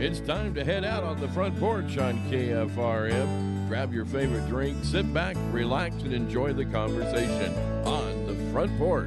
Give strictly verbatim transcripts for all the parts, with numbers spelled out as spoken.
It's time to head out on the front porch on K F R M. Grab your favorite drink, sit back, relax, and enjoy the conversation on the front porch.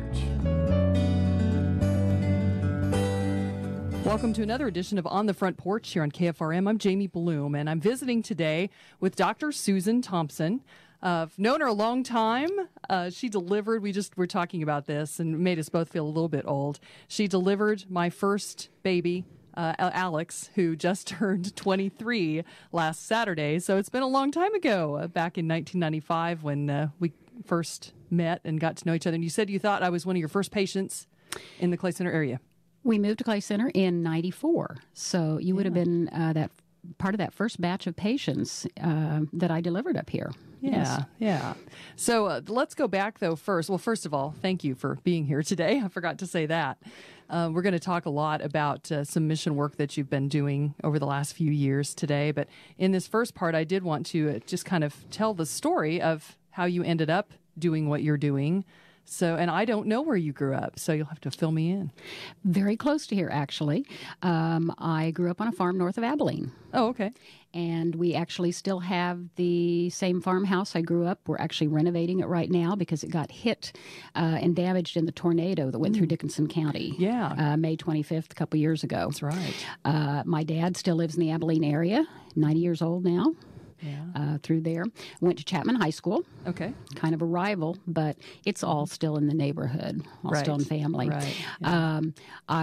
Welcome to another edition of On the Front Porch here on K F R M. I'm Jamie Bloom, and I'm visiting today with Doctor Susan Thompson. Uh, I've known her a long time. Uh, she delivered, we just were talking about this and made us both feel a little bit old. She delivered my first baby, uh, Alex, who just turned twenty-three last Saturday. So it's been a long time ago, uh, back in nineteen ninety-five when uh, we first met and got to know each other. And you said you thought I was one of your first patients in the Clay Center area. We moved to Clay Center in ninety-four, so you would Yeah. have been uh, that part of that first batch of patients uh, that I delivered up here. Yeah, Yes. yeah. So uh, let's go back, though, first. Well, first of all, thank you for being here today. I forgot to say that. Uh, we're going to talk a lot about uh, some mission work that you've been doing over the last few years today. But in this first part, I did want to uh, just kind of tell the story of how you ended up doing what you're doing. So, and I don't know where you grew up, so you'll have to fill me in. Very close to here, actually. Um, I grew up on a farm north of Abilene. Oh, okay. And we actually still have the same farmhouse I grew up. We're actually renovating it right now because it got hit uh, and damaged in the tornado that went through Dickinson County. Yeah. Uh, May twenty-fifth, a couple years ago. That's right. Uh, my dad still lives in the Abilene area, ninety years old now. Yeah. Uh, through there. Went to Chapman High School. Okay. Kind of a rival, but it's all still in the neighborhood, all Right. still in family. Right. Yeah. Um,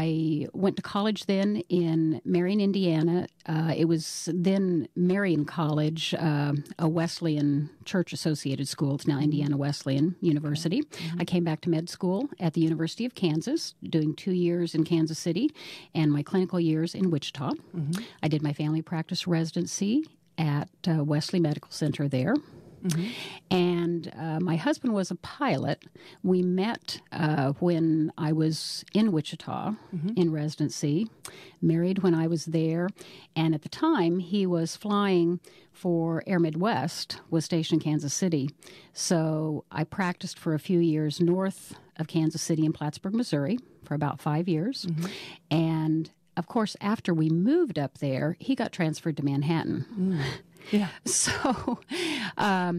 I went to college then in Marion, Indiana. Uh, it was then Marion College, uh, a Wesleyan church-associated school. It's now Indiana Wesleyan University. Mm-hmm. I came back to med school at the University of Kansas, doing two years in Kansas City and my clinical years in Wichita. Mm-hmm. I did my family practice residency at uh, Wesley Medical Center there. Mm-hmm. And uh, my husband was a pilot. We met uh, when I was in Wichita Mm-hmm. in residency, married when I was there. And at the time, he was flying for Air Midwest, was stationed in Kansas City. So I practiced for a few years north of Kansas City in Plattsburgh, Missouri, for about five years. Mm-hmm. And of course, after we moved up there, he got transferred to Manhattan. Mm. Yeah. So um,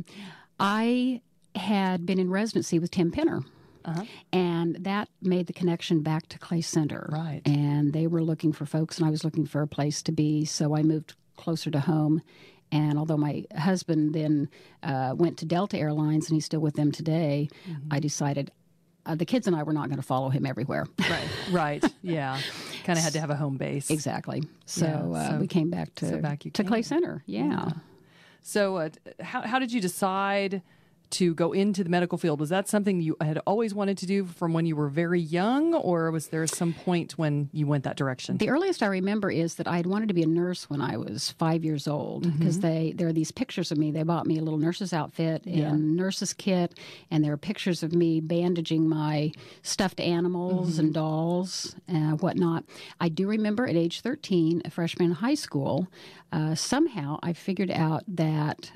I had been in residency with Tim Penner. Uh-huh. And that made the connection back to Clay Center. Right. And they were looking for folks, and I was looking for a place to be. So I moved closer to home. And although my husband then uh, went to Delta Airlines, and he's still with them today, Mm-hmm. I decided uh, the kids and I were not going to follow him everywhere. Right. Right. Yeah. Kind of had to have a home base. Exactly. So, Yeah, uh, so- we came back to, so back you to Clay came. Center. Yeah. So, uh, how how did you decide to go into the medical field? Was that something you had always wanted to do from when you were very young, or was there some point when you went that direction? The earliest I remember is that I had wanted to be a nurse when I was five years old because they there are these pictures of me. They bought me a little nurse's outfit and Yeah. nurse's kit, and there are pictures of me bandaging my stuffed animals and dolls and whatnot. I do remember at age thirteen, a freshman in high school, uh, somehow I figured out that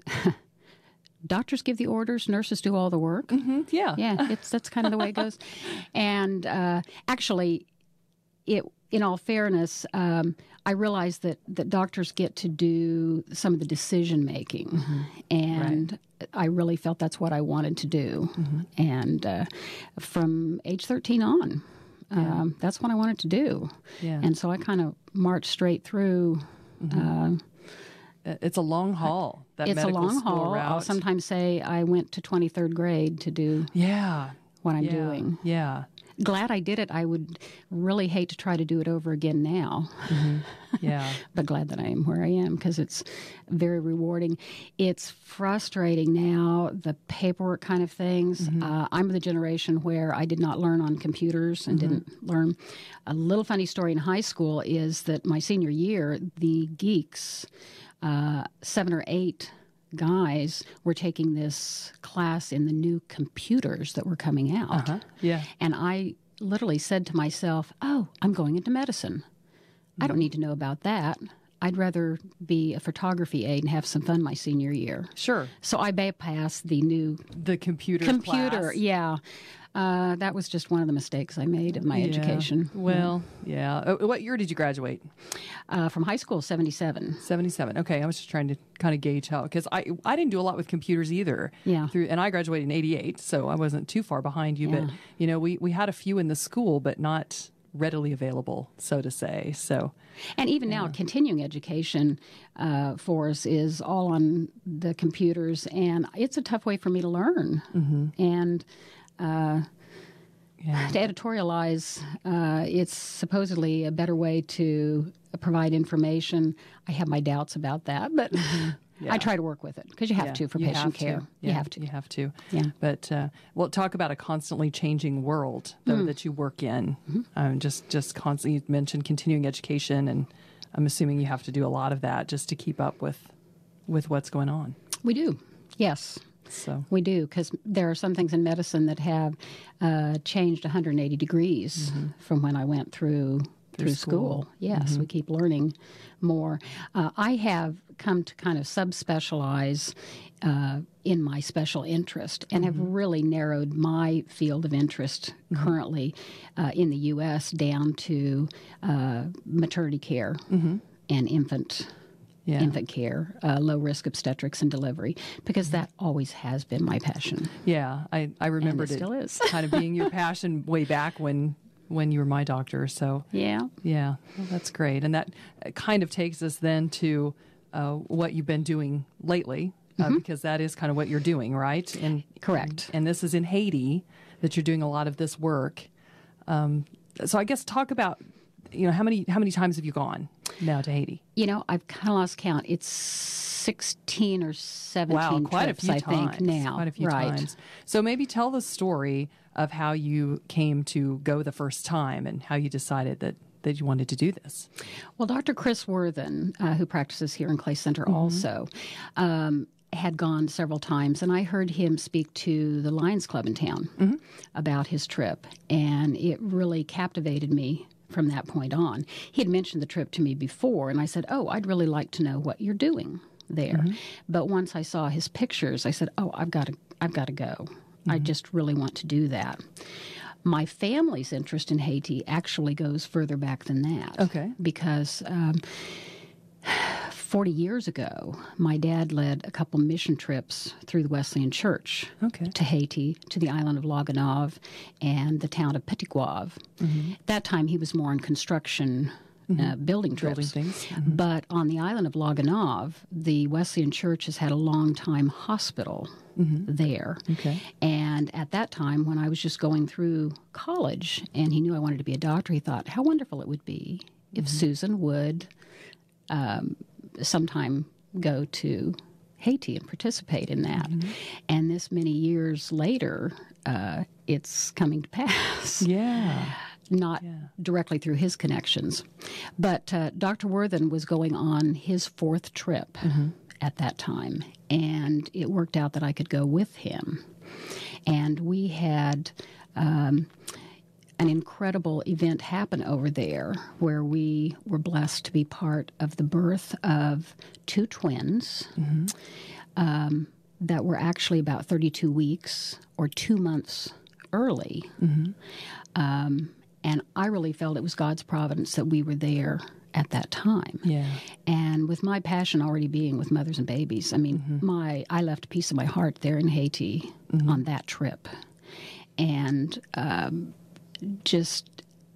doctors give the orders, nurses do all the work. Mm, yeah. Yeah, it's that's kind of the way it goes. And uh, actually, it in all fairness, um, I realized that that doctors get to do some of the decision making, and I really felt that's what I wanted to do. And uh, from age thirteen on, um, that's what I wanted to do. Yeah. And so I kind of marched straight through. Uh, It's a long haul. That it's a medical long school haul. route. I'll sometimes say I went to twenty-third grade to do Yeah. what I'm yeah. doing. Yeah. Glad I did it. I would really hate to try to do it over again now, Yeah. but glad that I am where I am because it's very rewarding. It's frustrating now, the paperwork kind of things. Uh, I'm the generation where I did not learn on computers and didn't learn. A little funny story in high school is that my senior year, the geeks, uh, seven or eight guys were taking this class in the new computers that were coming out. Uh-huh. Yeah. And I literally said to myself, oh, I'm going into medicine. I don't need to know about that. I'd rather be a photography aide and have some fun my senior year. Sure. So I bypassed the new The computer computer. class. Yeah. Uh, that was just one of the mistakes I made in my Yeah. education. Well, yeah. Uh, What year did you graduate? Uh, from high school, seventy-seven. seventy-seven. Okay, I was just trying to kind of gauge how, because I I didn't do a lot with computers either. Yeah. Through and I graduated in eighty-eight, so I wasn't too far behind you. Yeah. But you know, we we had a few in the school, but not readily available, so to say. So And even now, continuing education uh, for us is all on the computers, and it's a tough way for me to learn. Mm-hmm. And uh, yeah. to editorialize, uh, it's supposedly a better way to provide information. I have my doubts about that, but Yeah. I try to work with it because you have Yeah, to for you patient have to. care. Yeah, You have to. You have to. Yeah. But uh, well, talk about a constantly changing world though, that you work in. Mm-hmm. Um, just just constantly. You mentioned continuing education, and I'm assuming you have to do a lot of that just to keep up with with what's going on. We do. Yes. So We do, because there are some things in medicine that have uh, changed one hundred eighty degrees from when I went through through, school. school. Yes, we keep learning more. Uh, I have come to kind of subspecialize uh, in my special interest and have really narrowed my field of interest currently uh, in the U S down to uh, maternity care and infant yeah. infant care, uh, low risk obstetrics and delivery, because that always has been my passion. Yeah, I I remembered it still is. kind of being your passion way back when when you were my doctor. So Yeah. yeah, well, that's great, and that kind of takes us then to uh, what you've been doing lately, uh, because that is kind of what you're doing, right? And Correct. And this is in Haiti that you're doing a lot of this work. Um, so I guess talk about, you know, how many how many times have you gone now to Haiti? You know, I've kind of lost count. It's sixteen or seventeen Wow, quite trips, a few I times. think, now. Quite a few right. times. So maybe tell the story of how you came to go the first time and how you decided that, that you wanted to do this. Well, Doctor Chris Worthen, uh, who practices here in Clay Center also, um, had gone several times, and I heard him speak to the Lions Club in town about his trip, and it really captivated me from that point on. He had mentioned the trip to me before, and I said, oh, I'd really like to know what you're doing there. But once I saw his pictures, I said, oh, I've got to, I've got to go. I just really want to do that. My family's interest in Haiti actually goes further back than that. Okay. Because um, forty years ago, my dad led a couple mission trips through the Wesleyan Church Okay. to Haiti, to the island of La Gonave, and the town of Petit Goave. At that time, he was more on construction uh, building trips. Building things. But on the island of La Gonave, the Wesleyan Church has had a long-time hospital there. Okay. And at that time, when I was just going through college and he knew I wanted to be a doctor, he thought how wonderful it would be if Susan would um, sometime go to Haiti and participate in that. And this many years later, uh, it's coming to pass. Yeah. Not Yeah. directly through his connections. But uh, Doctor Worthen was going on his fourth trip at that time, and it worked out that I could go with him. And we had um, an incredible event happen over there where we were blessed to be part of the birth of two twins um, that were actually about thirty-two weeks or two months early. Um, and I really felt it was God's providence that we were there at that time. Yeah. And with my passion already being with mothers and babies, I mean, my I left a piece of my heart there in Haiti on that trip, and um, just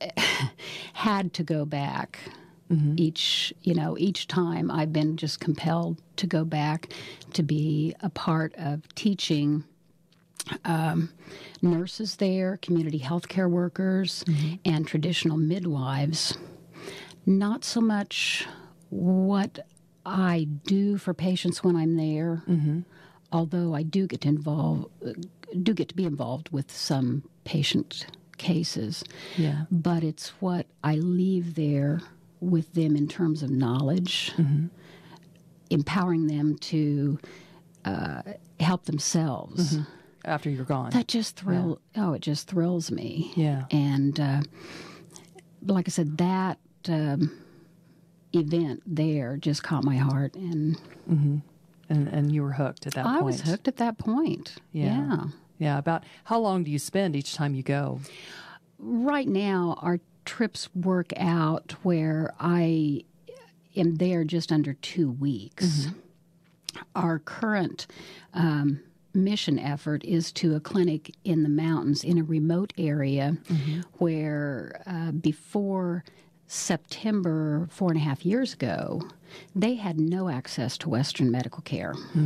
had to go back. Each, you know, each time I've been just compelled to go back to be a part of teaching um, nurses there, community health care workers, and traditional midwives. Not so much what I do for patients when I'm there, although I do get to involve, do get to be involved with some patient cases. Yeah. But it's what I leave there with them in terms of knowledge, empowering them to uh, help themselves. After you're gone. That just thrill. Oh, it just thrills me. Yeah. And uh, like I said, that um, event there just caught my heart, and and and you were hooked at that I point. was hooked at that point. Yeah. Yeah. Yeah. About how long do you spend each time you go? Right now, our trips work out where I am there just under two weeks. Mm-hmm. Our current um, mission effort is to a clinic in the mountains in a remote area mm-hmm. where uh, before September, four and a half years ago, they had no access to Western medical care. Mm.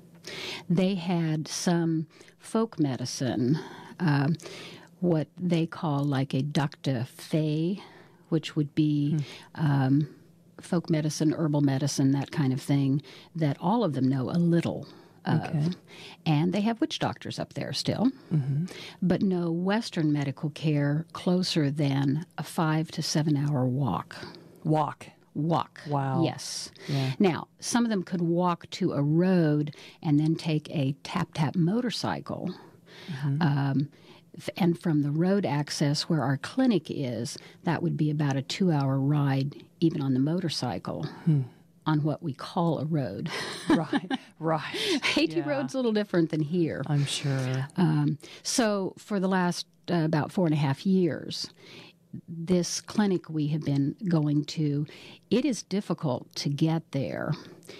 They had some folk medicine, uh, what they call like a docta fé, which would be mm. um, folk medicine, herbal medicine, that kind of thing, that all of them know a little of. Okay. And they have witch doctors up there still, mm-hmm. but no Western medical care closer than a five to seven hour walk. Walk. Walk. Wow. Yes. Yeah. Now, some of them could walk to a road and then take a tap-tap motorcycle. Mm-hmm. Um, and from the road access where our clinic is, that would be about a two-hour ride, even on the motorcycle, hmm. on what we call a road. Right, right. Haiti yeah. Road's a little different than here. I'm sure. Um, so for the last uh, about four and a half years, this clinic we have been going to, it is difficult to get there.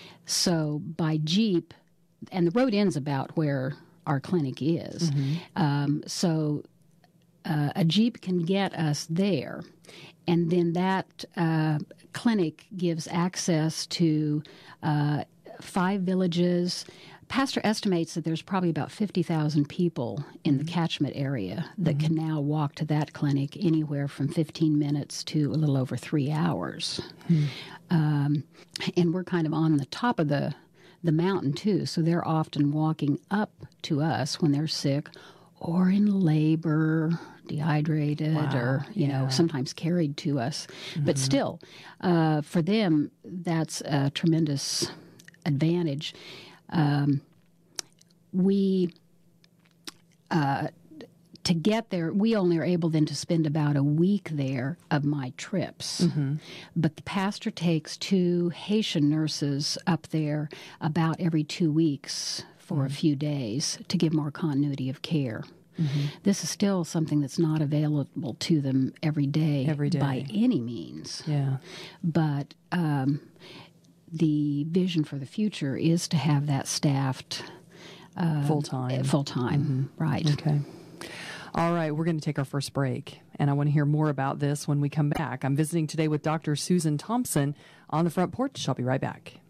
So by Jeep, and the road ends about where our clinic is. Mm-hmm. Um, so uh, a Jeep can get us there, and then that uh, clinic gives access to uh, five villages. Pastor estimates that there's probably about fifty thousand people in the catchment area that mm-hmm. can now walk to that clinic anywhere from fifteen minutes to a little over three hours. Mm-hmm. Um, and we're kind of on the top of the the mountain, too, so they're often walking up to us when they're sick or in labor, dehydrated, wow. or, you yeah. know, sometimes carried to us. Mm-hmm. But still, uh, for them, that's a tremendous advantage. Um, we, uh, to get there, we only are able then to spend about a week there of my trips. Mm-hmm. But the pastor takes two Haitian nurses up there about every two weeks for mm-hmm. a few days to give more continuity of care. Mm-hmm. This is still something that's not available to them every day, every day. by any means. Yeah. But um, the vision for the future is to have that staffed uh, full-time. Full-time, mm-hmm. right. Okay. All right, we're going to take our first break, and I want to hear more about this when we come back. I'm visiting today with Doctor Susan Thompson on the Front Porch. I'll be right back.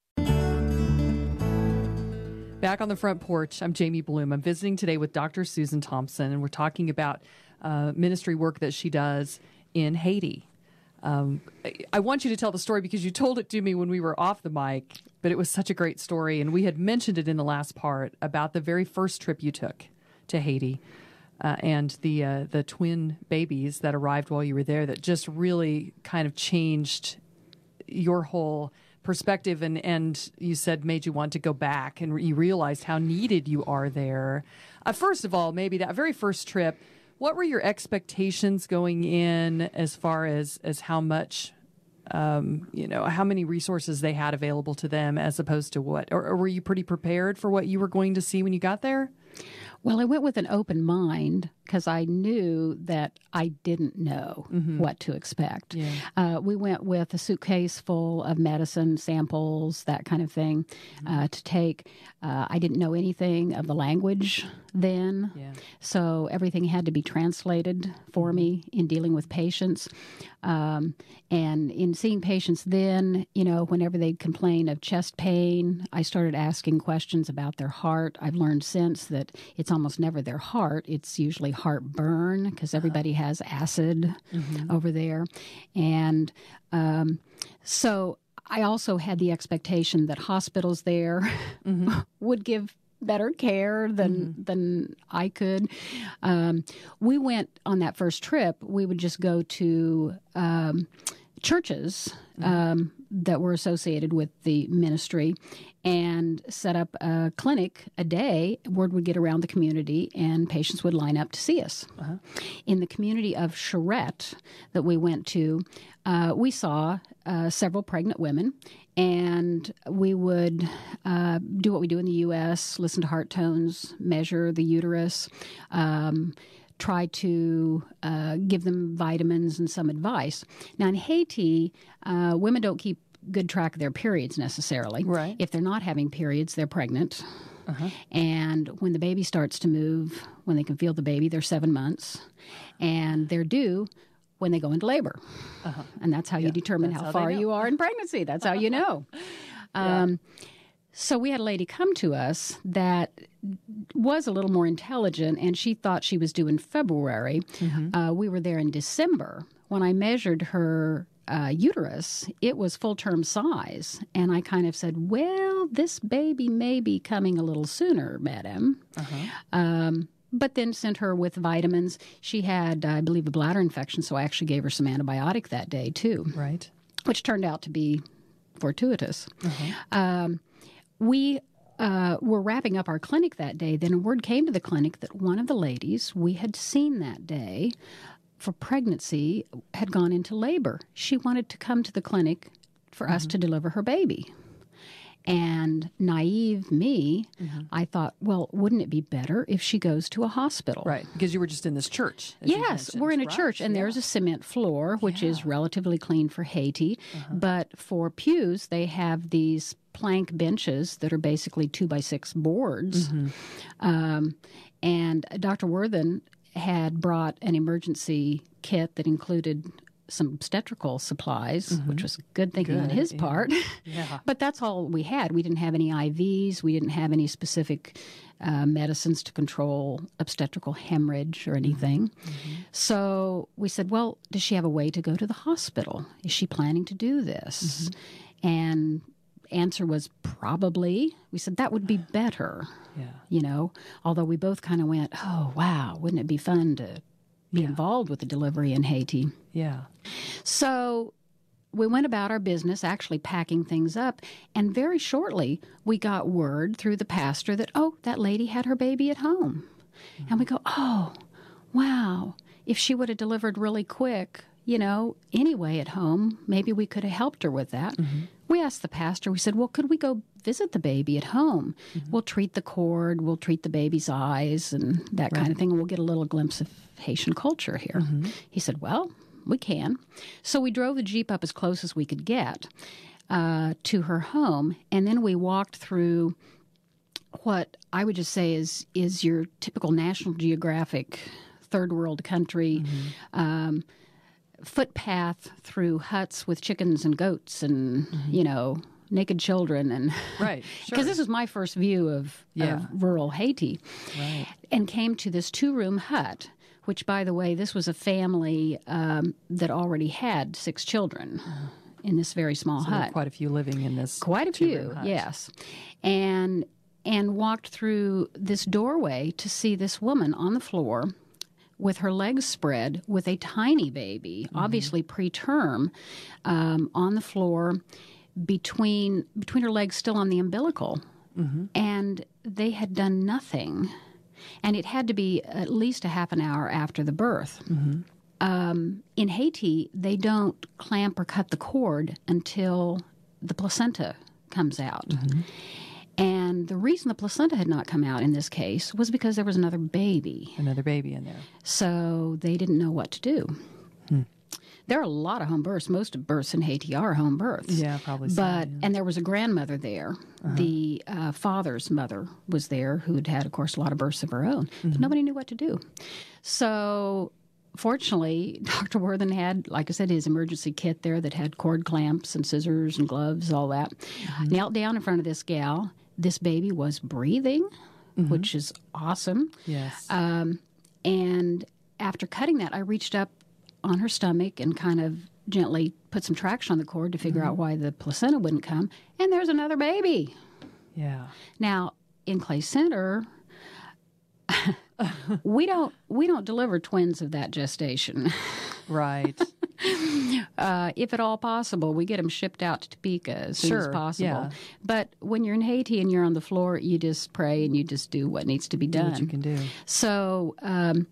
Back on the Front Porch, I'm Jamie Bloom. I'm visiting today with Doctor Susan Thompson, and we're talking about uh, ministry work that she does in Haiti. Um, I want you to tell the story because you told it to me when we were off the mic, but it was such a great story, and we had mentioned it in the last part about the very first trip you took to Haiti. Uh, and the uh, the twin babies that arrived while you were there that just really kind of changed your whole perspective and, and you said made you want to go back and you realized how needed you are there. Uh, first of all, maybe that very first trip, what were your expectations going in as far as, as how much, um, you know, how many resources they had available to them as opposed to what? Or, or were you pretty prepared for what you were going to see when you got there? Well, I went with an open mind because I knew that I didn't know mm-hmm. what to expect. Yeah. Uh, we went with a suitcase full of medicine samples, that kind of thing, mm-hmm. uh, to take. Uh, I didn't know anything of the language then, yeah. so everything had to be translated for mm-hmm. me in dealing with patients. Um, and in seeing patients then, you know, whenever they'd complain of chest pain, I started asking questions about their heart. I've learned since that it's almost never their heart. It's usually heartburn because everybody has acid mm-hmm. over there. And um, so I also had the expectation that hospitals there mm-hmm. would give better care than mm-hmm. than I could. Um, we went on that first trip. We would just go to um, churches um, that were associated with the ministry and set up a clinic a day. Word would get around the community, and patients would line up to see us. Uh-huh. In the community of Charette that we went to, uh, we saw uh, several pregnant women, and we would uh, do what we do in the U S, listen to heart tones, measure the uterus, um, try to uh, give them vitamins and some advice. Now, in Haiti, uh, women don't keep good track of their periods necessarily. Right. If they're not having periods, they're pregnant. Uh-huh. And when the baby starts to move, when they can feel the baby, they're seven months. And they're due when they go into labor. Uh-huh. And that's how yeah, you determine how, how far you are in pregnancy. That's how you know. yeah. um, so we had a lady come to us that was a little more intelligent, and she thought she was due in February. Mm-hmm. Uh, we were there in December. When I measured her uh, uterus, it was full-term size. And I kind of said, well, this baby may be coming a little sooner, madam. Uh-huh. Um But then sent her with vitamins. She had, I believe, a bladder infection, so I actually gave her some antibiotic that day, too. Right. Which turned out to be fortuitous. Uh-huh. Um, we uh, were wrapping up our clinic that day. Then a word came to the clinic that one of the ladies we had seen that day for pregnancy had gone into labor. She wanted to come to the clinic for mm-hmm. us to deliver her baby. And naive me, mm-hmm. I thought, well, wouldn't it be better if she goes to a hospital? Right, because you were just in this church. Yes, we're in a right. church, and yeah. there's a cement floor, which yeah. is relatively clean for Haiti. Uh-huh. But for pews, they have these plank benches that are basically two by six boards. Mm-hmm. Um, and Doctor Worthen had brought an emergency kit that included some obstetrical supplies, mm-hmm. which was a good thinking good, on his yeah. part. Yeah. But that's all we had. We didn't have any I Vs. We didn't have any specific uh, medicines to control obstetrical hemorrhage or anything. Mm-hmm. So we said, well, does she have a way to go to the hospital? Is she planning to do this? Mm-hmm. And answer was probably. We said, that would be better. Yeah. You know, although we both kind of went, oh, wow, wouldn't it be fun to be yeah. involved with the delivery in Haiti? Yeah. So we went about our business, actually packing things up, and very shortly we got word through the pastor that, oh, that lady had her baby at home. Mm-hmm. And we go, oh, wow, if she would have delivered really quick, you know, anyway at home, maybe we could have helped her with that. Mm-hmm. We asked the pastor, we said, well, could we go visit the baby at home? Mm-hmm. We'll treat the cord, we'll treat the baby's eyes and that right. kind of thing, and we'll get a little glimpse of Haitian culture here. Mm-hmm. He said, well, we can. So we drove the Jeep up as close as we could get uh, to her home, and then we walked through what I would just say is is your typical National Geographic third world country mm-hmm. um, footpath through huts with chickens and goats and, mm-hmm. you know, naked children. And right, because sure. this was my first view of, yeah. of rural Haiti. Right. And came to this two-room hut, which, by the way, this was a family um, that already had six children uh, in this very small so hut. There were quite a few living in this Quite a few, hut. Yes. And and walked through this doorway to see this woman on the floor with her legs spread with a tiny baby, mm-hmm. obviously preterm, um, on the floor between between her legs still on the umbilical. Mm-hmm. And they had done nothing. And it had to be at least a half an hour after the birth. Mm-hmm. Um, in Haiti, they don't clamp or cut the cord until the placenta comes out. Mm-hmm. And the reason the placenta had not come out in this case was because there was another baby. Another baby in there. So they didn't know what to do. Hmm. There are a lot of home births. Most of births in Haiti are home births. Yeah, probably so. But, yeah. And there was a grandmother there. Uh-huh. The uh, father's mother was there, who had had, of course, a lot of births of her own. Mm-hmm. But nobody knew what to do. So fortunately, Doctor Worthen had, like I said, his emergency kit there that had cord clamps and scissors and gloves, all that. Mm-hmm. Knelt down in front of this gal. This baby was breathing, mm-hmm. which is awesome. Yes. Um, and after cutting that, I reached up on her stomach and kind of gently put some traction on the cord to figure mm-hmm. out why the placenta wouldn't come. And there's another baby. Yeah. Now, in Clay Center, we don't we don't deliver twins of that gestation. Right. Uh, if at all possible, we get them shipped out to Topeka as soon as Sure, possible. yeah. But when you're in Haiti and you're on the floor, you just pray and you just do what needs to be Do done. what you can do. So um,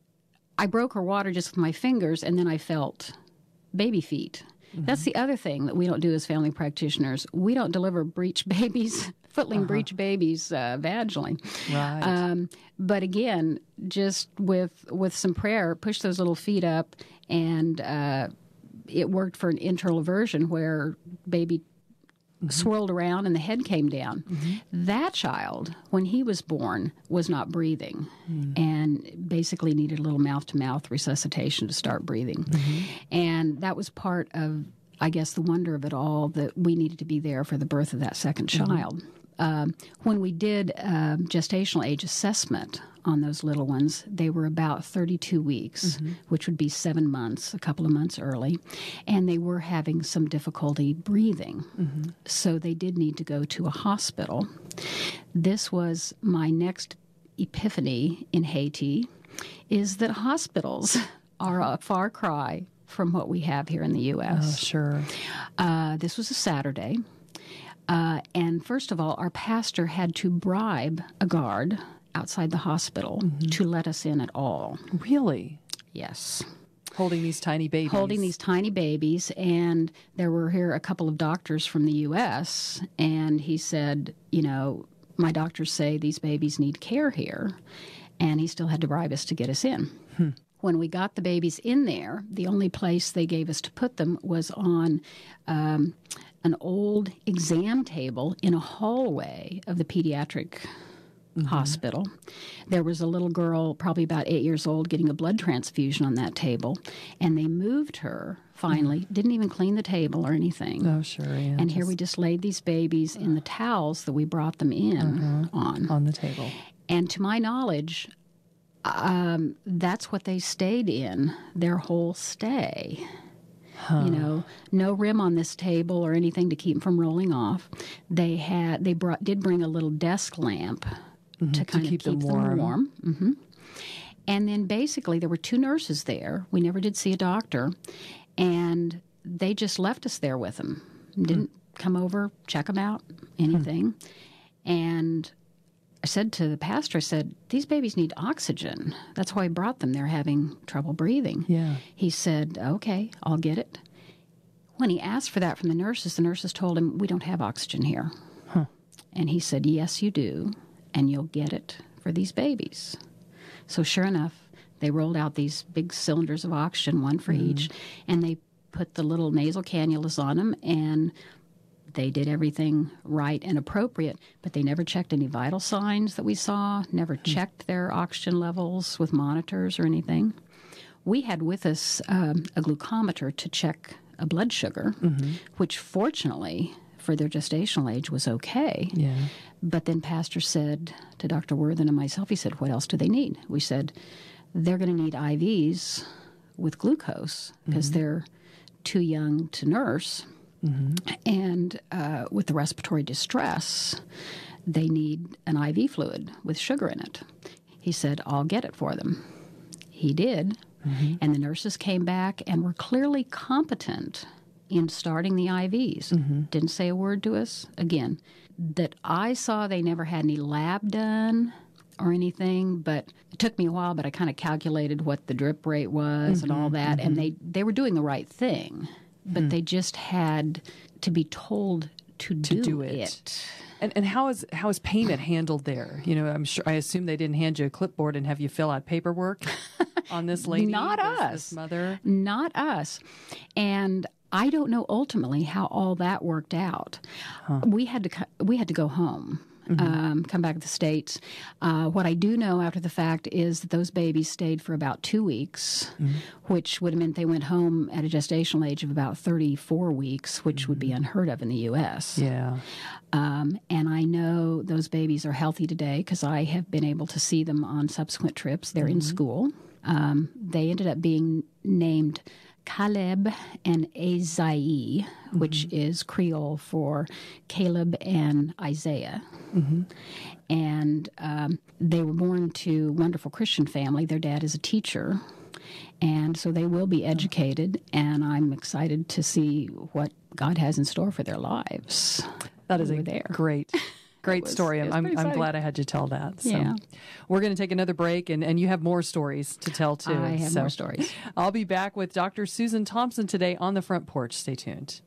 I broke her water just with my fingers, and then I felt baby feet. Mm-hmm. That's the other thing that we don't do as family practitioners. We don't deliver breech babies, footling uh-huh. breech babies uh, vaginally. Right. Um, but again, just with with some prayer, push those little feet up, and uh, it worked for an internal version where baby mm-hmm. swirled around and the head came down. Mm-hmm. That child, when he was born, was not breathing mm-hmm. and basically needed a little mouth-to-mouth resuscitation to start breathing. Mm-hmm. And that was part of, I guess, the wonder of it all, that we needed to be there for the birth of that second mm-hmm. child. Um, when we did uh, gestational age assessment on those little ones, they were about thirty-two weeks, mm-hmm. which would be seven months, a couple of months early, and they were having some difficulty breathing. Mm-hmm. So they did need to go to a hospital. This was my next epiphany in Haiti, is that hospitals are a far cry from what we have here in the U S. Oh, sure. Uh, this was a Saturday. Uh, and first of all, our pastor had to bribe a guard outside the hospital mm-hmm. to let us in at all. Really? Yes. Holding these tiny babies. Holding these tiny babies. And there were here a couple of doctors from the U S, and he said, you know, my doctors say these babies need care here. And he still had to bribe us to get us in. Hmm. When we got the babies in there, the only place they gave us to put them was on um, an old exam table in a hallway of the pediatric mm-hmm. hospital. There was a little girl, probably about eight years old, getting a blood transfusion on that table, and they moved her finally, mm-hmm. didn't even clean the table or anything. Oh, sure, yeah. And just... here we just laid these babies in the towels that we brought them in uh-huh. on. On the table. And to my knowledge, um, that's what they stayed in their whole stay. Huh. You know, no rim on this table or anything to keep them from rolling off. They had, they brought, did bring a little desk lamp mm-hmm. to kind to of keep, keep them warm. Them warm. Mm-hmm. And then basically there were two nurses there. We never did see a doctor. And they just left us there with them. Didn't mm. come over, check them out, anything. Mm. And I said to the pastor, I said, these babies need oxygen. That's why I brought them. They're having trouble breathing. Yeah. He said, okay, I'll get it. When he asked for that from the nurses, the nurses told him, we don't have oxygen here. Huh. And he said, yes, you do, and you'll get it for these babies. So sure enough, they rolled out these big cylinders of oxygen, one for mm-hmm. each, and they put the little nasal cannulas on them, and they did everything right and appropriate, but they never checked any vital signs that we saw, never mm-hmm. checked their oxygen levels with monitors or anything. We had with us um, a glucometer to check a blood sugar, mm-hmm. which fortunately for their gestational age was okay. Yeah. But then Pastor said to Doctor Worthen and myself, he said, what else do they need? We said, they're going to need I Vs with glucose because mm-hmm. they're too young to nurse. Mm-hmm. And uh, with the respiratory distress, they need an I V fluid with sugar in it. He said, I'll get it for them. He did. Mm-hmm. And the nurses came back and were clearly competent in starting the I Vs. Mm-hmm. Didn't say a word to us. Again, that I saw, they never had any lab done or anything, but it took me a while, but I kind of calculated what the drip rate was mm-hmm. and all that, mm-hmm. and they, they were doing the right thing. But mm. they just had to be told to, to do, do it. it. And and how is how is payment handled there? You know, I'm sure I assume they didn't hand you a clipboard and have you fill out paperwork on this lady, not this, us, this mother, not us. And I don't know ultimately how all that worked out. Huh. We had to we had to go home. Mm-hmm. Um, come back to the States. Uh, what I do know after the fact is that those babies stayed for about two weeks, mm-hmm. which would have meant they went home at a gestational age of about thirty-four weeks, which mm-hmm. would be unheard of in the U S. Yeah. Um, and I know those babies are healthy today because I have been able to see them on subsequent trips. They're mm-hmm. in school. Um, they ended up being named Caleb and Isaiah, mm-hmm. which is Creole for Caleb and Isaiah. Mm-hmm. And um, they were born to a wonderful Christian family. Their dad is a teacher. And so they will be educated, and I'm excited to see what God has in store for their lives. That is over a there. great, great was- story. it was I'm, pretty I'm exciting. glad I had you tell that. So Yeah. we're going to take another break, and, and you have more stories to tell, too. I have So more stories. I'll be back with Doctor Susan Thompson today on the Front Porch. Stay tuned.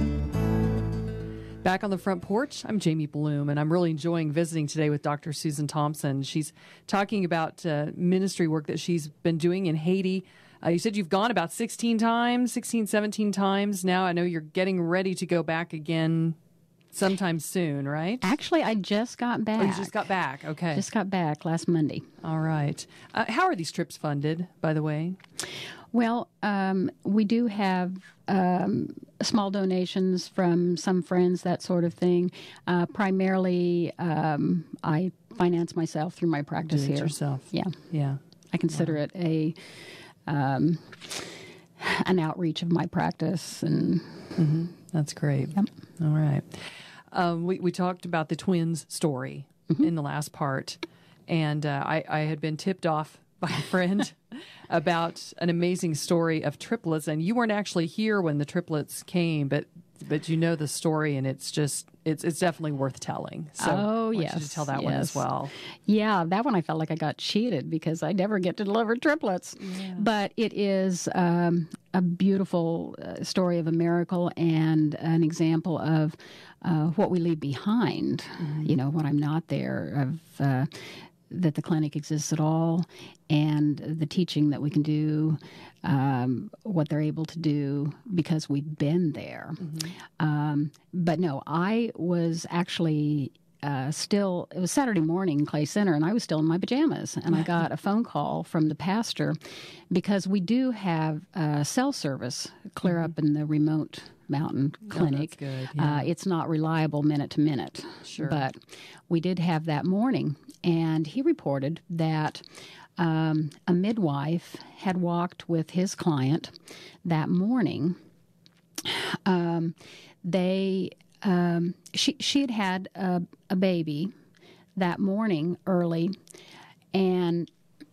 Back on the Front Porch, I'm Jamie Bloom, and I'm really enjoying visiting today with Doctor Susan Thompson. She's talking about uh, ministry work that she's been doing in Haiti. Uh, you said you've gone about sixteen times, sixteen, seventeen times now. I know you're getting ready to go back again sometime soon, right? Actually, I just got back. Oh, you just got back. Okay. Just got back last Monday. All right. Uh, how are these trips funded, by the way? Well, um, we do have um, small donations from some friends, that sort of thing. Uh, primarily, um, I finance myself through my practice Do it here. yourself. Yeah, Yeah. I consider it a um, an outreach of my practice, and That's great. Yep. All right. Um, we, we talked about the twins story in the last part, and uh, I, I had been tipped off by a friend about an amazing story of triplets, and you weren't actually here when the triplets came, but but you know the story, and it's just it's it's definitely worth telling. So Oh, I want you yes, to tell that one as yes. well. yeah, that one I felt like I got cheated because I never get to deliver triplets. But it is um, a beautiful uh, story of a miracle and an example of uh, what we leave behind. You know, when I'm not there, of uh, that the clinic exists at all, and the teaching that we can do, um, what they're able to do because we've been there. Um, but no, I was actually uh, still, it was Saturday morning in Clay Center, and I was still in my pajamas. And I got a phone call from the pastor because we do have uh, cell service clear up in the remote mountain clinic. good, yeah. Uh, it's not reliable minute to minute. Sure. But we did have that morning, and he reported that um, a midwife had walked with his client that morning. Um, they um, she she had had a, a baby that morning early, and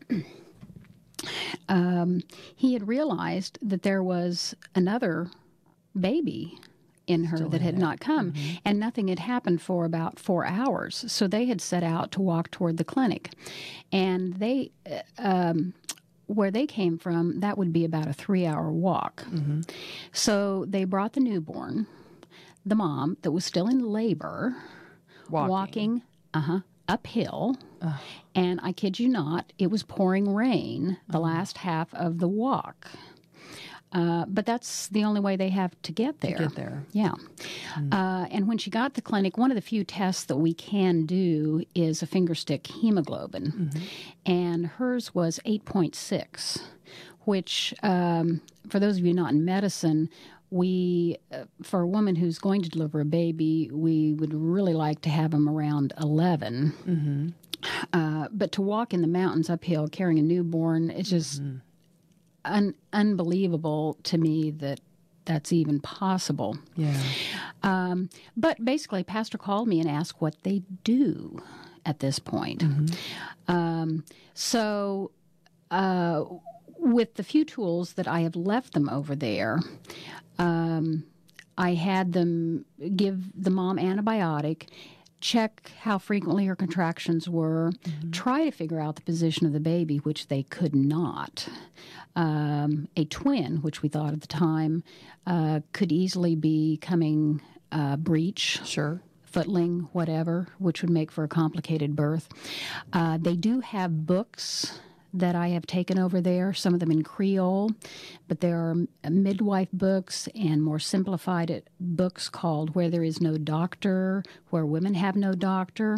um, he had realized that there was another baby in her that had not come, and nothing had happened for about four hours. So they had set out to walk toward the clinic, and they, uh, um, where they came from, that would be about a three-hour walk. So they brought the newborn, the mom that was still in labor, Walking. walking uh-huh, uphill. And I kid you not, it was pouring rain the last half of the walk. Uh, but that's the only way they have to get there. Get there. Yeah. Uh, and when she got to the clinic, one of the few tests that we can do is a finger stick hemoglobin. And hers was eight point six, which, um, for those of you not in medicine, we, uh, for a woman who's going to deliver a baby, we would really like to have them around eleven. Uh, but to walk in the mountains uphill carrying a newborn, it's just un- unbelievable to me that that's even possible. Yeah. Um, but basically, Pastor called me and asked what they do at this point. Um, so, uh, with the few tools that I have left them over there, um, I had them give the mom antibiotic, check how frequently her contractions were, try to figure out the position of the baby, which they could not. Um, a twin, which we thought at the time, uh, could easily be coming uh, breech, Sure. footling, whatever, which would make for a complicated birth. Uh, they do have books that I have taken over there, some of them in Creole, but there are midwife books and more simplified it, books called Where There Is No Doctor, Where Women Have No Doctor.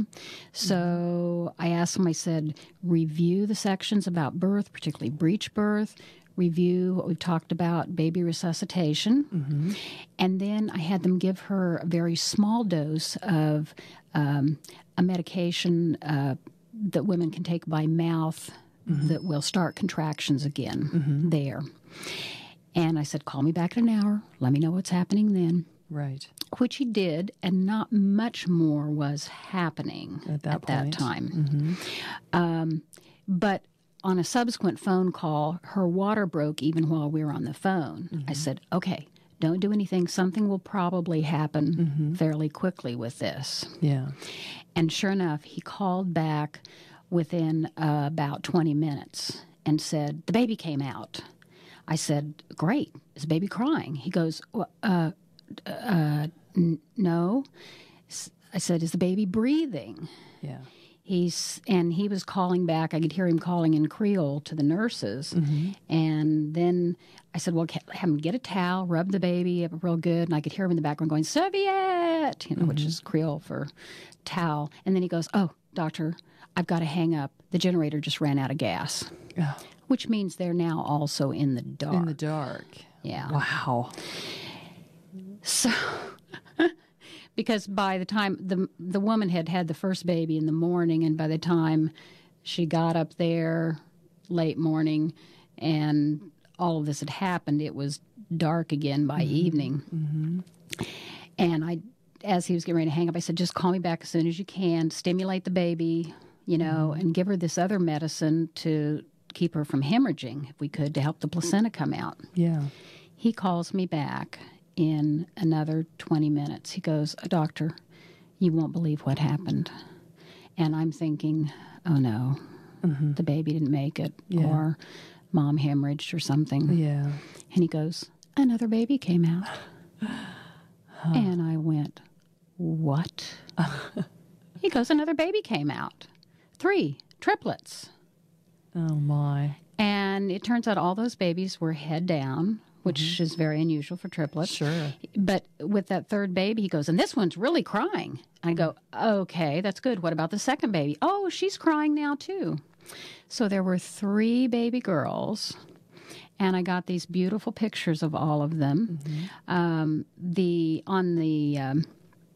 So I asked them, I said, review the sections about birth, particularly breech birth, review what we've talked about, baby resuscitation. And then I had them give her a very small dose of um, a medication uh, that women can take by mouth that will start contractions again there. And I said, call me back in an hour. Let me know what's happening then. Right. Which he did, and not much more was happening At that at that point. time. Um, but on a subsequent phone call, her water broke even while we were on the phone. Mm-hmm. I said, okay, don't do anything. Something will probably happen mm-hmm. fairly quickly with this. Yeah. And sure enough, he called back within uh, about twenty minutes and said, the baby came out. I said, great. Is the baby crying? He goes, well, uh, uh, n- no. I said, is the baby breathing? Yeah. He's and he was calling back. I could hear him calling in Creole to the nurses. Mm-hmm. And then I said, well, have him get a towel, rub the baby up real good. And I could hear him in the background going, serviette, you know, mm-hmm. which is Creole for towel. And then he goes, oh, doctor, I've got to hang up. The generator just ran out of gas, oh. which means they're now also in the dark. In the dark. Yeah. Wow. So... Because by the time the the woman had had the first baby in the morning, and by the time she got up there late morning and all of this had happened, it was dark again by mm-hmm. evening. Mm-hmm. And I, as he was getting ready to hang up, I said, just call me back as soon as you can, stimulate the baby, you know, mm-hmm. and give her this other medicine to keep her from hemorrhaging, if we could, to help the placenta come out. Yeah. He calls me back in another twenty minutes. He goes, doctor, you won't believe what happened. And I'm thinking, oh no, mm-hmm. the baby didn't make it, yeah. or mom hemorrhaged or something. Yeah. And he goes, another baby came out. Huh. And I went, what? He goes, another baby came out. Three triplets. Oh my. And it turns out all those babies were head down, which mm-hmm. is very unusual for triplets. Sure. But with that third baby, he goes, and this one's really crying. I go, okay, that's good. What about the second baby? Oh, she's crying now, too. So there were three baby girls, and I got these beautiful pictures of all of them. Mm-hmm. Um, the on the um,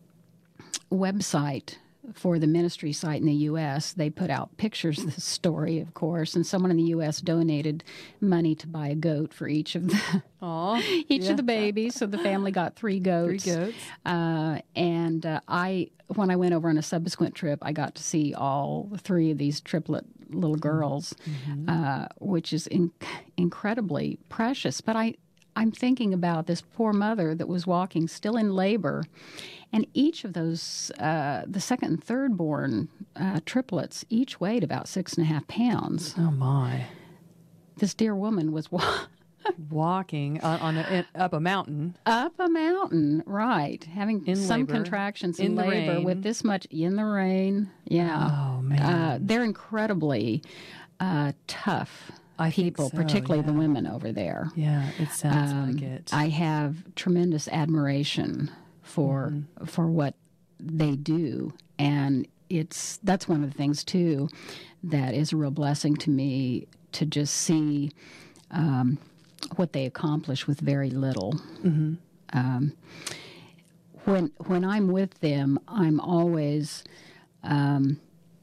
website for the ministry site in the U S, they put out pictures of the story, of course, and someone in the U S donated money to buy a goat for each of the Aww, each yeah. of the babies. So the family got three goats. Three goats. Uh, and uh, I, when I went over on a subsequent trip, I got to see all three of these triplet little girls, mm-hmm. uh, which is in- incredibly precious. But I, I'm thinking about this poor mother that was walking, still in labor. And each of those, uh, the second and third born uh, triplets, each weighed about six and a half pounds. Oh, my. This dear woman was wa- walking on, on a, up a mountain. Up a mountain, right. Having in some labor. contractions in, in labor rain. with this much in the rain. Yeah. Oh, man. Uh, they're incredibly uh, tough. I people, think so, particularly yeah. the women over there. Yeah, it sounds um, like it. I have tremendous admiration for mm-hmm. for what they do, and it's that's one of the things too that is a real blessing to me, to just see um, what they accomplish with very little. Mm-hmm. Um, when when I'm with them, I'm always um,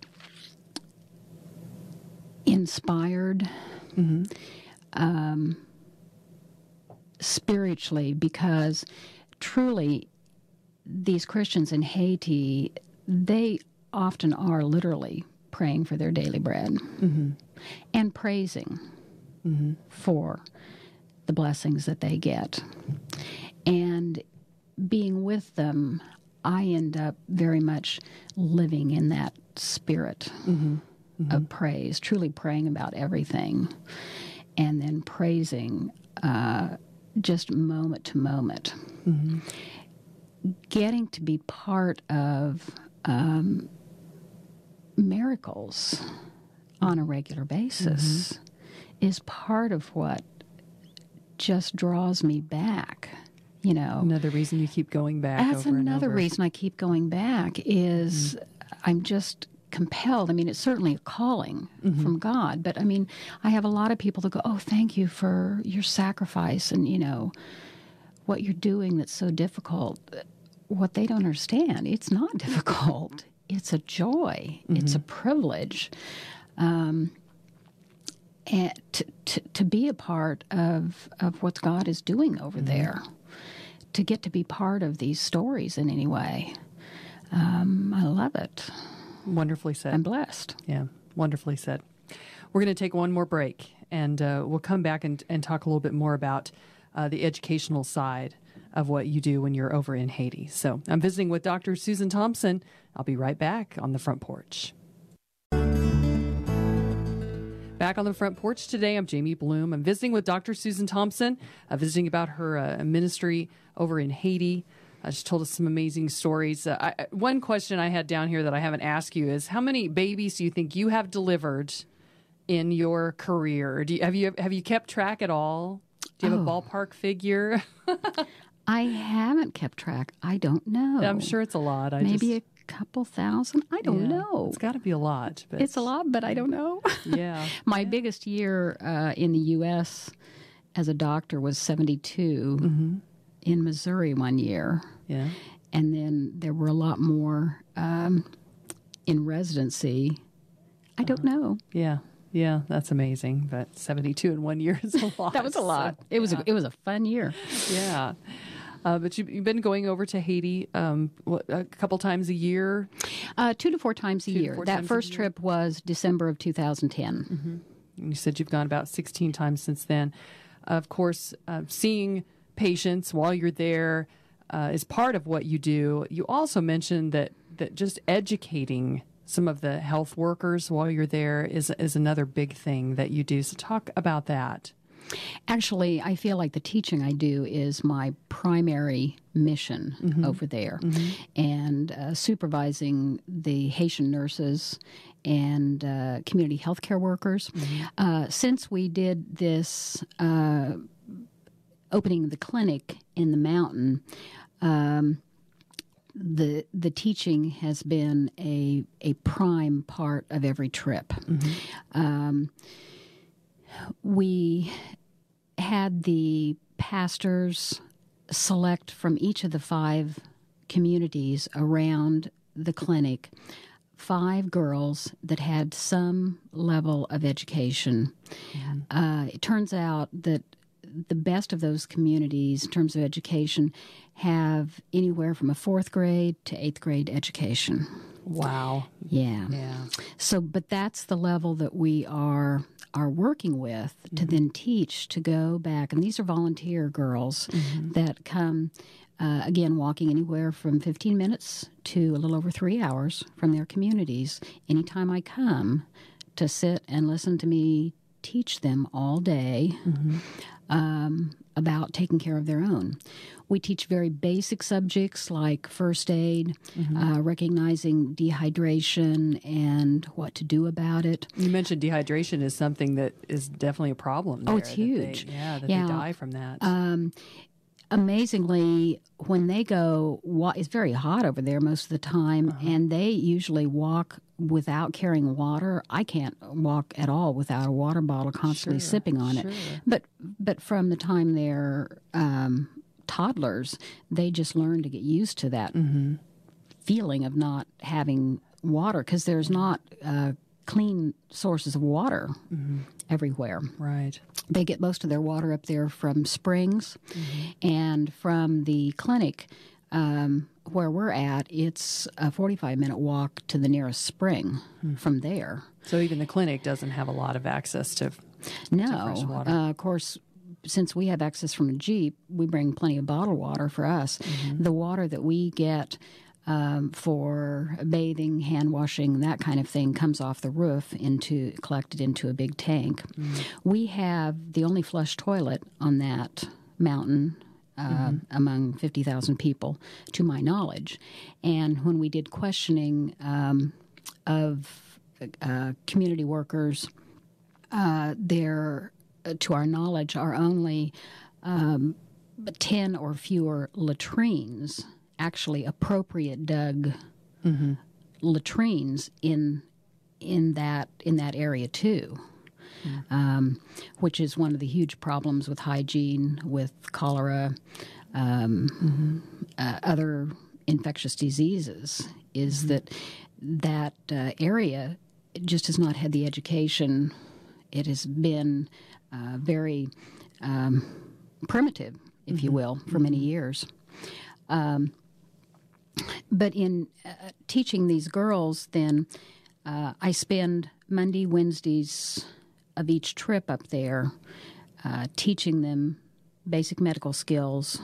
inspired. Mm-hmm. Um, spiritually, because truly these Christians in Haiti, they often are literally praying for their daily bread mm-hmm. and praising mm-hmm. for the blessings that they get. And being with them, I end up very much living in that spirit mm-hmm. Mm-hmm. of praise, truly praying about everything, and then praising uh, just moment to moment. Mm-hmm. Getting to be part of um, miracles on a regular basis mm-hmm. is part of what just draws me back. You know, another reason you keep going back. That's over another and over. reason I keep going back is mm-hmm. I'm just compelled. I mean, it's certainly a calling mm-hmm. from God, but I mean, I have a lot of people that go, oh, thank you for your sacrifice and, you know, what you're doing that's so difficult. What they don't understand, it's not difficult. It's a joy. Mm-hmm. It's a privilege. Um, and to, to, to be a part of, of what God is doing over mm-hmm. there, to get to be part of these stories in any way. Um, I love it. Wonderfully said. I'm blessed. Yeah, wonderfully said. We're going to take one more break, and uh, we'll come back and, and talk a little bit more about uh, the educational side of what you do when you're over in Haiti. So I'm visiting with Doctor Susan Thompson. I'll be right back on the front porch. Back on the front porch today, I'm Jamie Bloom. I'm visiting with Doctor Susan Thompson, uh, visiting about her uh, ministry over in Haiti. Uh, she told us some amazing stories. Uh, I, one question I had down here that I haven't asked you is, how many babies do you think you have delivered in your career? Do you, have you have you kept track at all? Do you have Oh. a ballpark figure? I haven't kept track. I don't know. I'm sure it's a lot. I Maybe just, a couple thousand. I don't yeah, know. It's got to be a lot. But It's a lot, but I don't know. Yeah. My biggest year uh, in the U S as a doctor was seventy-two Mm-hmm. in Missouri one year. Yeah. And then there were a lot more um, in residency. I don't Uh-huh. know. Yeah. Yeah. That's amazing. But seventy-two in one year is a lot. That was a lot. So, It was yeah. a, it was a fun year. Yeah. Uh, but you, you've been going over to Haiti um, what, a couple times a year. Uh, two to four times a Two to year. four That times a first year. trip was December of two thousand ten. Mm-hmm. You said you've gone about sixteen times since then. Of course, uh, seeing patients while you're there uh, is part of what you do. You also mentioned that, that just educating some of the health workers while you're there is is another big thing that you do. So talk about that. Actually, I feel like the teaching I do is my primary mission Mm-hmm. over there. And uh, supervising the Haitian nurses and uh, community healthcare workers. Mm-hmm. Uh, since we did this uh, opening the clinic in the mountain, um, the the teaching has been a a prime part of every trip. Um, we had the pastors select from each of the five communities around the clinic five girls that had some level of education. Uh, it turns out that the best of those communities in terms of education have anywhere from a fourth grade to eighth grade education. Wow. Yeah. Yeah. So, but that's the level that we are are working with to then teach to go back. And these are volunteer girls that come, uh, again, walking anywhere from fifteen minutes to a little over three hours from their communities. Anytime I come to sit and listen to me teach them all day um, about taking care of their own. We teach very basic subjects like first aid, uh, recognizing dehydration and what to do about it. You mentioned dehydration is something that is definitely a problem there. Oh, it's that they- huge. yeah, that Yeah. they die from that. Um, amazingly, when they go, wa- it's very hot over there most of the time, and they usually walk without carrying water. I can't walk at all without a water bottle, constantly Sure, sipping on sure. it. But but from the time they're um, toddlers, they just learn to get used to that feeling of not having water because there's not uh, clean sources of water everywhere. Right. They get most of their water up there from springs, and from the clinic um, where we're at, it's a forty-five minute walk to the nearest spring from there. So even the clinic doesn't have a lot of access to. No, fresh water. Uh, of course, since we have access from a Jeep, we bring plenty of bottled water for us. The water that we get um, for bathing, hand washing, that kind of thing comes off the roof into collected into a big tank. We have the only flush toilet on that mountain. Uh, among fifty thousand people, to my knowledge. And when we did questioning um, of uh, community workers, uh, there, uh, to our knowledge, are only um, ten or fewer latrines, actually appropriate dug latrines in in that in that area too. Um, which is one of the huge problems with hygiene, with cholera, um, uh, other infectious diseases, is that that uh, area just has not had the education. It has been uh, very um, primitive, if you will, for many years. Um, but in uh, teaching these girls, then uh, I spend Monday, Wednesdays, of each trip up there, uh, teaching them basic medical skills.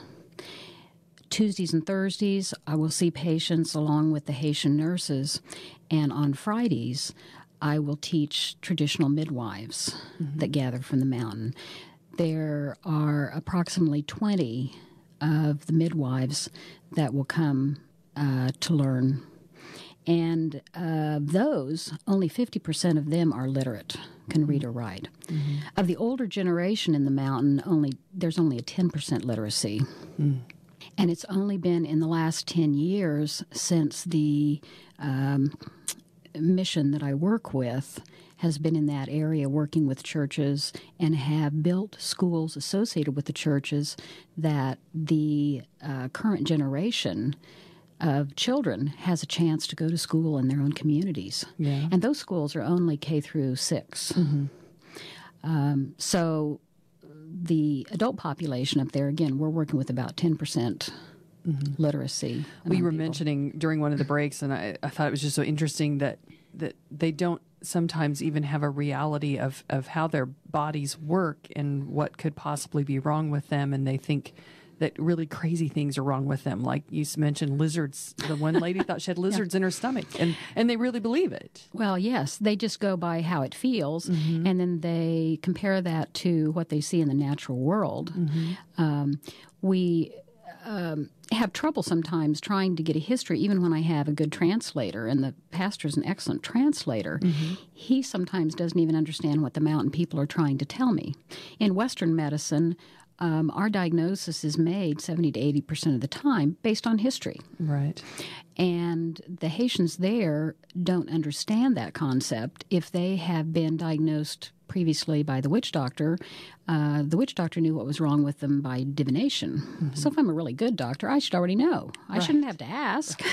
Tuesdays and Thursdays, I will see patients along with the Haitian nurses, and on Fridays, I will teach traditional midwives mm-hmm. that gather from the mountain. There are approximately twenty of the midwives that will come uh, to learn. And uh, those, only fifty percent of them are literate, can read or write. Mm-hmm. Of the older generation in the mountain, only there's only a ten percent literacy. Mm. And it's only been in the last ten years since the um, mission that I work with has been in that area working with churches and have built schools associated with the churches that the uh, current generation of children has a chance to go to school in their own communities. Yeah. And those schools are only K through six. Mm-hmm. Um, so the adult population up there, again, we're working with about ten percent mm-hmm. literacy. Well, you were people. mentioning during one of the breaks, and I, I thought it was just so interesting that, that they don't sometimes even have a reality of, of how their bodies work and what could possibly be wrong with them, and they think that really crazy things are wrong with them. Like you mentioned lizards. The one lady thought she had lizards yeah. in her stomach, and, and they really believe it. Well, yes. They just go by how it feels, mm-hmm. and then they compare that to what they see in the natural world. Mm-hmm. Um, we um, have trouble sometimes trying to get a history, even when I have a good translator, and the pastor's an excellent translator. Mm-hmm. He sometimes doesn't even understand what the mountain people are trying to tell me. In Western medicine, Um, our diagnosis is made seventy to eighty percent of the time based on history. Right. And the Haitians there don't understand that concept. If they have been diagnosed previously by the witch doctor, uh, the witch doctor knew what was wrong with them by divination. Mm-hmm. So if I'm a really good doctor, I should already know. I right. shouldn't have to ask.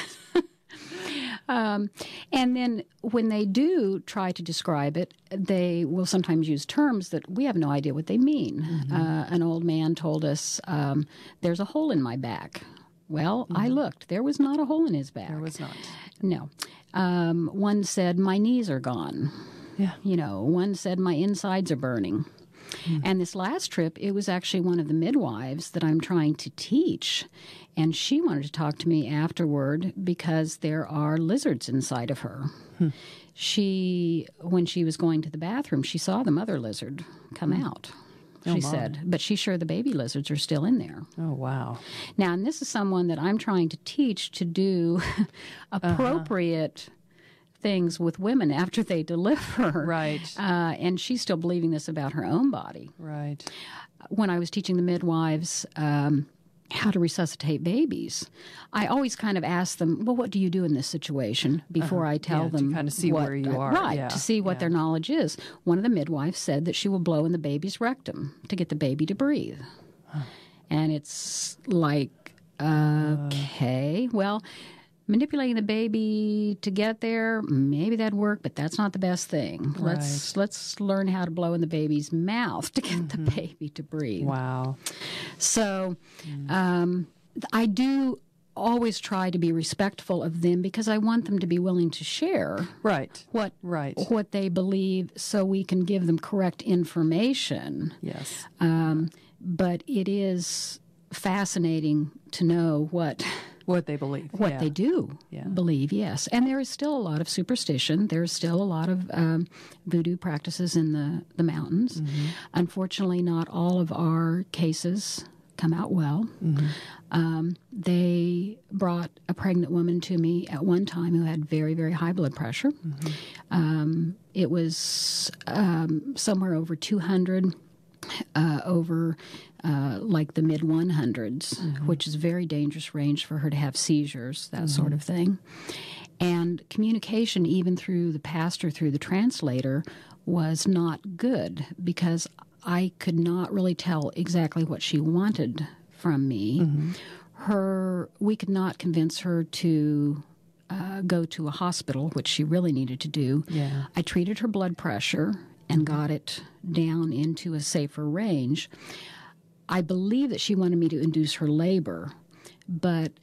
Um, and then when they do try to describe it, they will sometimes use terms that we have no idea what they mean. Mm-hmm. Uh, an old man told us, um, there's a hole in my back. Well, mm-hmm. I looked. There was not a hole in his back. There was not. No. Um, one said, my knees are gone. Yeah. You know, one said, my insides are burning. Mm. And this last trip, it was actually one of the midwives that I'm trying to teach. And she wanted to talk to me afterward because there are lizards inside of her. Hmm. She, when she was going to the bathroom, she saw the mother lizard come hmm. out, oh, she my. said. But she's sure the baby lizards are still in there. Oh, wow. Now, and this is someone that I'm trying to teach to do appropriate uh-huh. things with women after they deliver. Right. Uh, and she's still believing this about her own body. Right. When I was teaching the midwives um, how to resuscitate babies, I always kind of ask them, well, what do you do in this situation before uh-huh. I tell yeah, them to kind of see what, where you are. Right, yeah. to see what yeah. their knowledge is. One of the midwives said that she will blow in the baby's rectum to get the baby to breathe. Huh. And it's like, okay, uh. well... manipulating the baby to get there, maybe that'd work, but that's not the best thing. Right. Let's let's learn how to blow in the baby's mouth to get mm-hmm. the baby to breathe. Wow. So mm. um, I do always try to be respectful of them because I want them to be willing to share right. what right. what they believe so we can give them correct information. Yes. Um, but it is fascinating to know what... What they believe. What yeah. they do yeah. believe, yes. And there is still a lot of superstition. There's still a lot of um, voodoo practices in the, the mountains. Mm-hmm. Unfortunately, not all of our cases come out well. Mm-hmm. Um, they brought a pregnant woman to me at one time who had very, very high blood pressure. Mm-hmm. Um, it was um, somewhere over two hundred. Uh, over uh, like the mid one hundreds, mm-hmm. which is a very dangerous range for her to have seizures, that mm-hmm. sort of thing. And communication, even through the pastor, through the translator, was not good because I could not really tell exactly what she wanted from me. Mm-hmm. Her, we could not convince her to uh, go to a hospital, which she really needed to do. Yeah. I treated her blood pressure and got it down into a safer range. I believe that she wanted me to induce her labor, but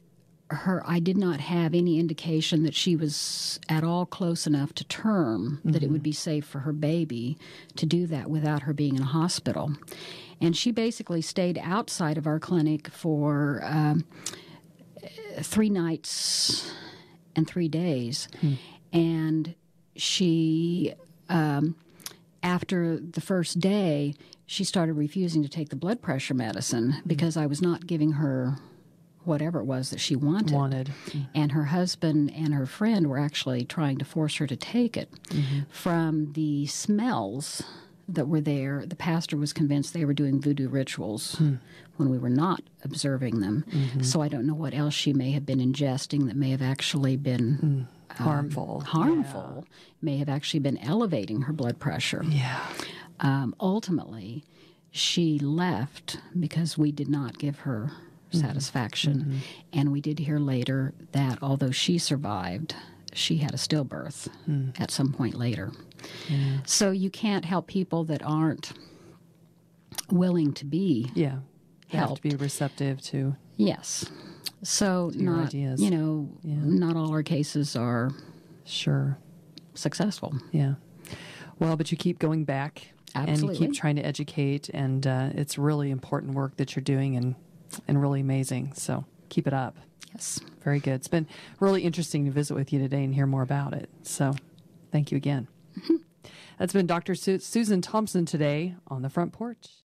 her, I did not have any indication that she was at all close enough to term mm-hmm. that it would be safe for her baby to do that without her being in a hospital. And she basically stayed outside of our clinic for um, three nights and three days. Mm. And she, um, after the first day, she started refusing to take the blood pressure medicine mm. because I was not giving her whatever it was that she wanted. Wanted. Mm. And her husband and her friend were actually trying to force her to take it. Mm-hmm. From the smells that were there, the pastor was convinced they were doing voodoo rituals mm. when we were not observing them. Mm-hmm. So I don't know what else she may have been ingesting that may have actually been mm. harmful. Um, harmful, yeah. may have actually been elevating her blood pressure. Yeah. Um, ultimately, she left because we did not give her satisfaction. Mm-hmm. And we did hear later that although she survived, she had a stillbirth mm. at some point later. Yeah. So you can't help people that aren't willing to be yeah. You helped. have to be receptive to yes. So to your not ideas. You know, yeah. not all our cases are sure successful. Yeah. Well, but you keep going back Absolutely. and you keep trying to educate, and uh, it's really important work that you're doing, and and really amazing. So keep it up. Yes. Very good. It's been really interesting to visit with you today and hear more about it. So thank you again. Mm-hmm. That's been Doctor Su- Susan Thompson today on the Front Porch.